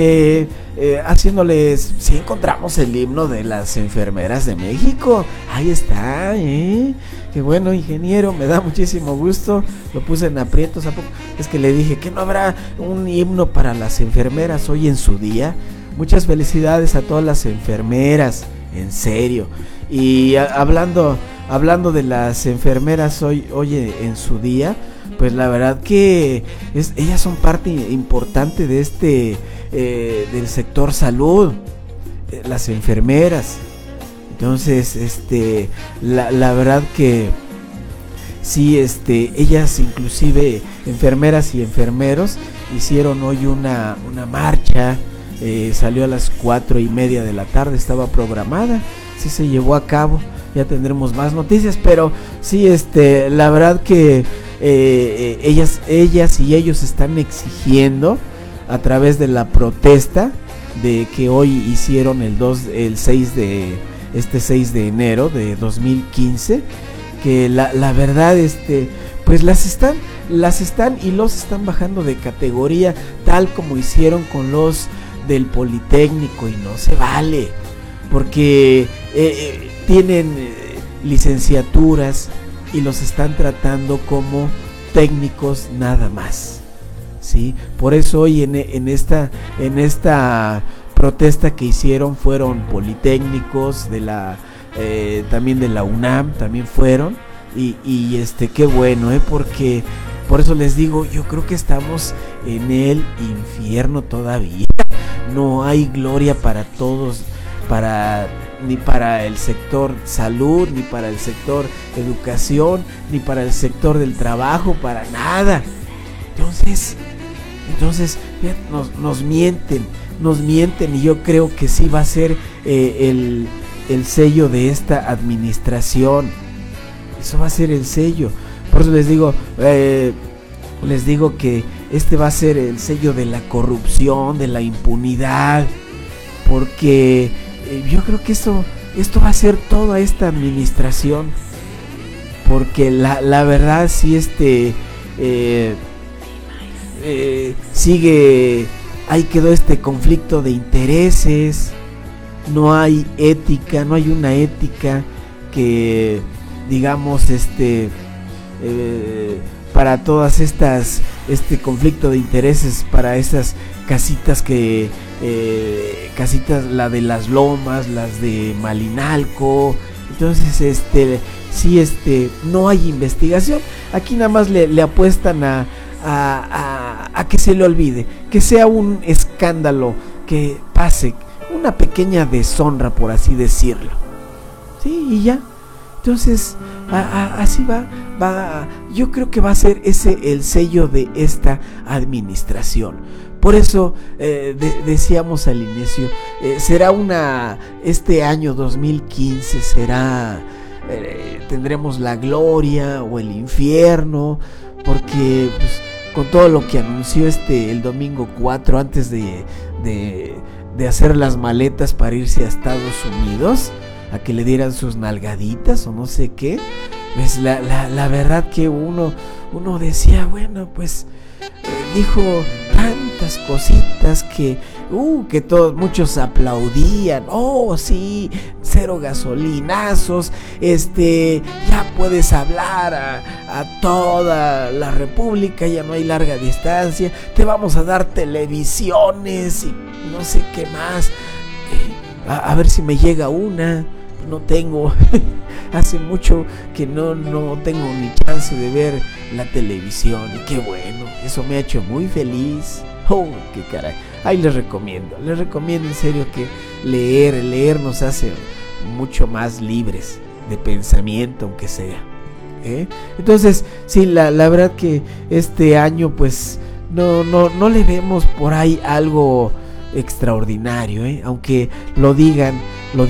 S1: haciéndoles. Si encontramos el himno de las enfermeras de México. Ahí está, Qué bueno, ingeniero. Me da muchísimo gusto. Lo puse en aprietos. ¿A poco? Es que le dije que no habrá un himno para las enfermeras hoy en su día. Muchas felicidades a todas las enfermeras, en serio. Y hablando de las enfermeras hoy en su día, pues la verdad que ellas son parte importante de del sector salud, las enfermeras. Entonces, la verdad que sí, ellas inclusive, enfermeras y enfermeros, hicieron hoy una marcha. Salió a las 4:30 de la tarde, estaba programada, sí se llevó a cabo, ya tendremos más noticias, pero sí, la verdad que ellas y ellos están exigiendo a través de la protesta de que hoy hicieron el 6 de enero de 2015, que la verdad, pues las están y los están bajando de categoría, tal como hicieron con los del Politécnico, y no se vale, porque tienen licenciaturas y los están tratando como técnicos nada más, ¿sí? Por eso hoy en esta protesta que hicieron fueron politécnicos también de la UNAM, también fueron, y qué bueno, porque por eso les digo, yo creo que estamos en el infierno todavía. No hay gloria para todos, ni para el sector salud, ni para el sector educación, ni para el sector del trabajo, para nada. Entonces nos mienten, nos mienten, y yo creo que sí va a ser el sello de esta administración. Eso va a ser el sello. Por eso les digo que este va a ser el sello de la corrupción, de la impunidad, porque yo creo que esto va a ser toda esta administración, porque la verdad sí sigue, ahí quedó este conflicto de intereses, no hay ética, no hay una ética que digamos para todas estas conflicto de intereses, para esas casitas casitas, la de las Lomas, las de Malinalco. Entonces sí, no hay investigación. Aquí nada más le apuestan a que se le olvide, que sea un escándalo, que pase una pequeña deshonra, por así decirlo, sí, y ya. Entonces así va, yo creo que va a ser ese el sello de esta administración. Por eso decíamos al inicio, será este año 2015 será, tendremos la gloria o el infierno, porque pues, con todo lo que anunció el domingo 4, antes de hacer las maletas para irse a Estados Unidos, a que le dieran sus nalgaditas o no sé qué, pues la verdad que uno decía, bueno, pues dijo tantas cositas que muchos aplaudían. Oh, sí, 0 gasolinazos, ya puedes hablar a toda la república, ya no hay larga distancia, te vamos a dar televisiones y no sé qué más, a ver si me llega una. No tengo, hace mucho que no tengo ni chance de ver la televisión, y qué bueno, eso me ha hecho muy feliz. Oh, qué caray. Ahí les recomiendo en serio que leer nos hace mucho más libres de pensamiento, aunque sea, Entonces sí, la verdad que este año pues no le vemos por ahí algo extraordinario, aunque lo digan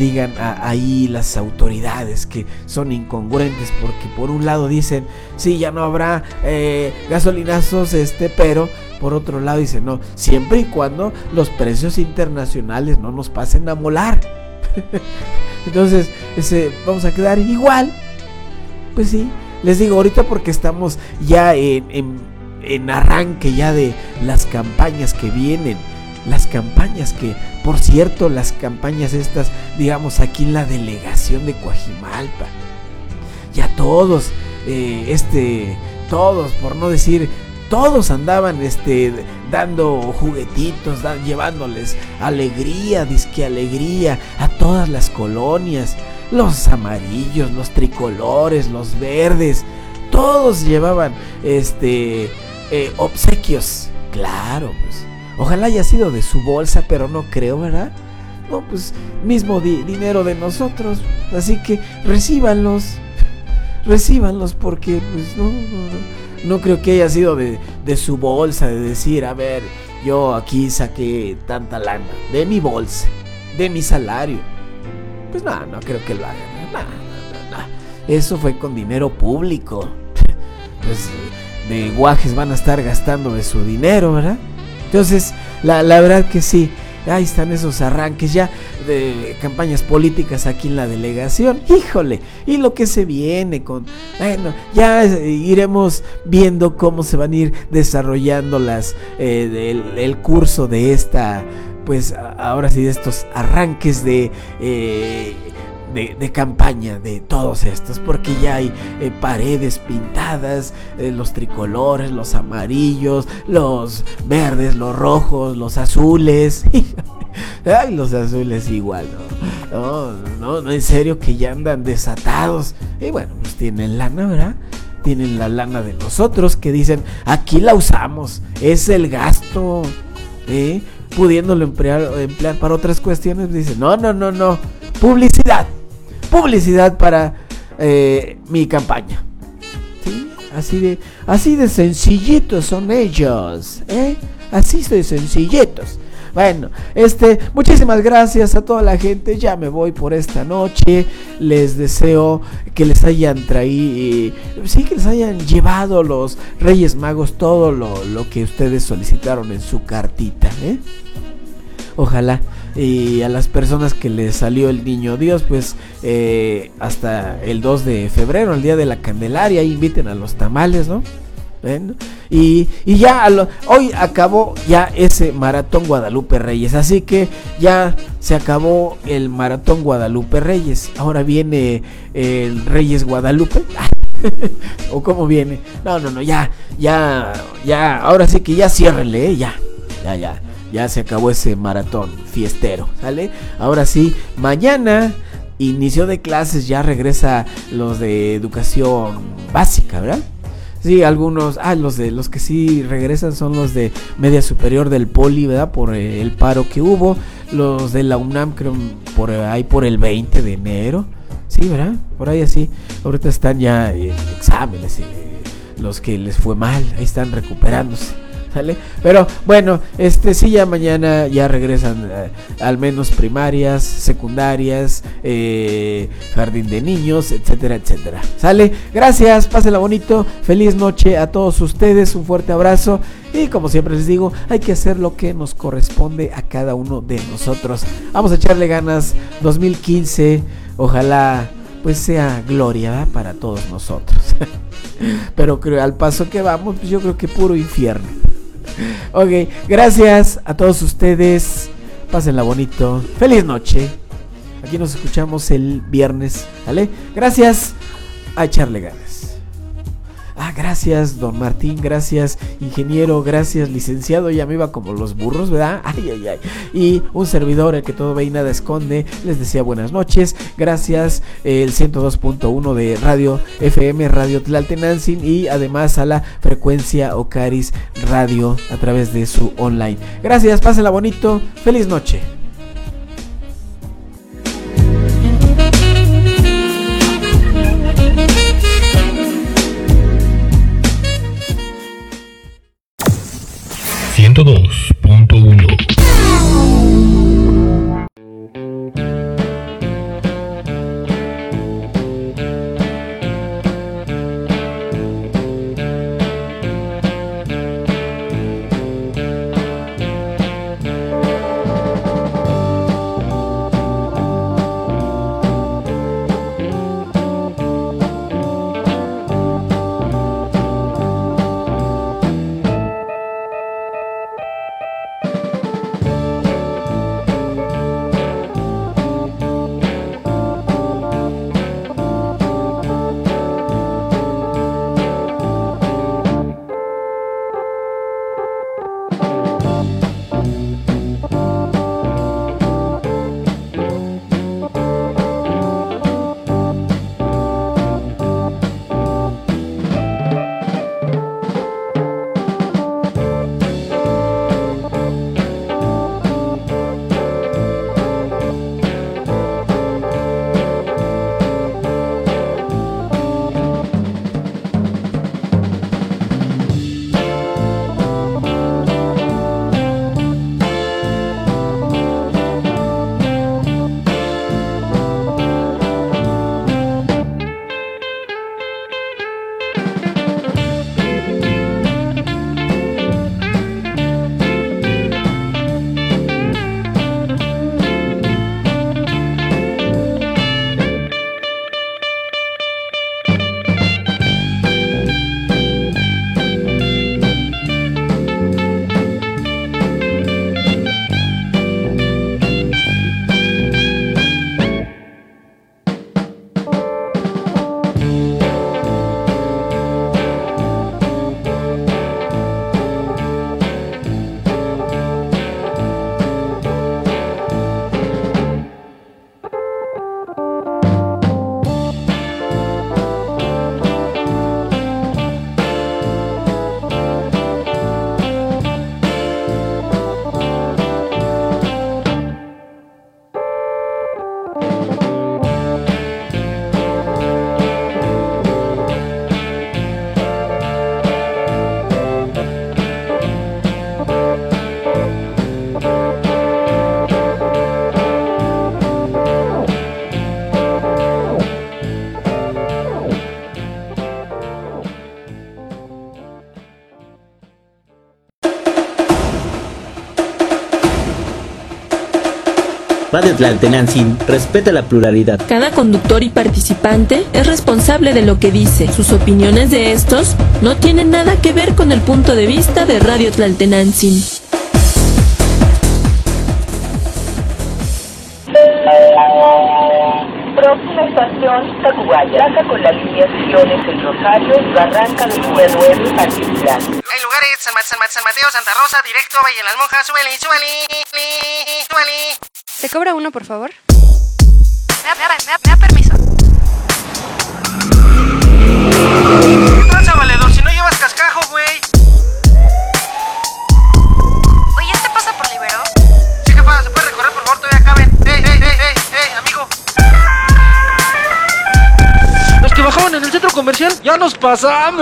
S1: ahí las autoridades, que son incongruentes, porque por un lado dicen sí, ya no habrá gasolinazos, pero por otro lado dicen no, siempre y cuando los precios internacionales no nos pasen a molar. Entonces vamos a quedar igual. Pues sí, les digo ahorita porque estamos ya en arranque ya de las campañas que vienen. Las campañas que, por cierto, las campañas estas, digamos, aquí en la delegación de Coajimalpa, ya todos, todos, por no decir, todos andaban, dando juguetitos, llevándoles alegría, disque alegría, a todas las colonias, los amarillos, los tricolores, los verdes, todos llevaban, obsequios, claro, pues. Ojalá haya sido de su bolsa, pero no creo, ¿verdad? No, pues mismo dinero de nosotros. Así que recíbanlos porque pues no creo que haya sido de su bolsa, de decir, a ver, yo aquí saqué tanta lana de mi bolsa, de mi salario. Pues no creo que lo hagan. No. Eso fue con dinero público. Pues de guajes van a estar gastando de su dinero, ¿verdad? Entonces, la verdad que sí, ahí están esos arranques ya de campañas políticas aquí en la delegación. Híjole, y lo que se viene con... Bueno, ya iremos viendo cómo se van a ir desarrollando el curso de esta, pues ahora sí, de estos arranques de campaña de todos estos, porque ya hay paredes pintadas, los tricolores, los amarillos, los verdes, los rojos, los azules. Ay, los azules igual, no, en serio que ya andan desatados. Y bueno, pues tienen lana, ¿verdad? Tienen la lana de nosotros, que dicen, aquí la usamos, es el gasto, pudiéndolo emplear para otras cuestiones. Dicen, no, publicidad para mi campaña. ¿Sí? Así de sencillitos son ellos, así de sencillitos. Bueno, muchísimas gracias a toda la gente. Ya me voy por esta noche. Les deseo que les hayan traído, que les hayan llevado los Reyes Magos todo lo que ustedes solicitaron en su cartita, Ojalá. Y a las personas que les salió el niño Dios, pues hasta el 2 de febrero, el día de la Candelaria, inviten a los tamales, ¿no? Bueno, y ya hoy acabó ya ese Maratón Guadalupe Reyes, así que ya se acabó el Maratón Guadalupe Reyes. Ahora viene el Reyes Guadalupe. ¿O cómo viene? No, ya, ahora sí que ya ciérrenle, ya se acabó ese maratón fiestero, ¿sale? Ahora sí, mañana inicio de clases, ya regresa los de educación básica, ¿verdad? Sí, algunos, los que sí regresan son los de media superior del Poli, ¿verdad? Por el paro que hubo. Los de la UNAM, creo, por ahí por el 20 de enero. Sí, ¿verdad? Por ahí así. Ahorita están ya en exámenes. Los que les fue mal, ahí están recuperándose. ¿Sale? Pero bueno, sí, ya mañana ya regresan al menos primarias, secundarias, jardín de niños, etcétera, etcétera. ¿Sale? Gracias, pásenla bonito, feliz noche a todos ustedes, un fuerte abrazo y como siempre les digo, hay que hacer lo que nos corresponde a cada uno de nosotros. Vamos a echarle ganas, 2015, ojalá pues sea gloria, ¿verdad? Para todos nosotros. Pero creo, al paso que vamos, pues yo creo que puro infierno. Ok, gracias a todos ustedes. Pásenla bonito. Feliz noche. Aquí nos escuchamos el viernes, ¿vale? Gracias. A echarle ganas. Gracias, don Martín. Gracias, ingeniero. Gracias, licenciado. Ya me iba como los burros, ¿verdad? Ay. Y un servidor, el que todo ve y nada esconde, les decía buenas noches. Gracias, el 102.1 de Radio FM, Radio Tlaltenantzin, y además a la frecuencia Ocaris Radio a través de su online. Gracias, pásenla bonito. Feliz noche.
S10: Radio Tlaltenantzin respeta la pluralidad.
S11: Cada conductor y participante es responsable de lo que dice. Sus opiniones de estos no tienen nada que ver con el punto de vista de Radio Tlaltenantzin.
S7: Próxima estación, Tacubaya. Traza con las lineaciones El Rosario, Barranca de Pueblo, Particular.
S2: Hay lugares, San Mateo, Santa Rosa, directo, Valle de las Monjas, súbele.
S4: ¿Se cobra uno, por favor?
S2: Me da permiso. Tranza, valedor, si no llevas cascajo, güey.
S14: Oye, ¿este pasa por Libero?
S2: Sí, jefa, se puede recorrer, por favor, todavía caben. Amigo.
S5: Los que bajaban en el centro comercial, ya nos pasamos.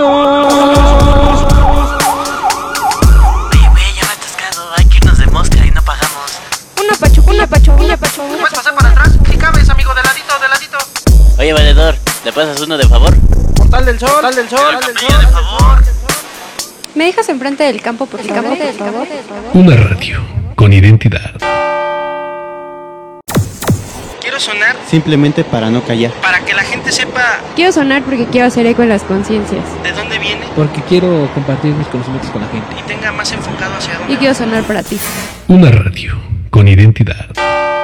S8: Oye, güey, ya me he atascado. Hay que irnos de mosca y no pagamos.
S4: Una pachuquilla.
S2: ¿Puedes pasar para atrás? Sí cabes, amigo, de ladito.
S8: Oye, valedor, ¿le pasas uno de favor?
S2: Portal del sol.
S8: De favor.
S4: ¿Me dejas enfrente del campo, por favor?
S6: Una radio con identidad.
S2: Quiero sonar
S3: Simplemente para no callar.
S2: para que la gente sepa
S4: Quiero sonar porque quiero hacer eco en las conciencias.
S2: de dónde viene
S5: Porque quiero compartir mis conocimientos con la gente.
S2: y tenga más enfocado hacia dónde.
S4: Y quiero sonar para ti.
S6: Una radio con identidad.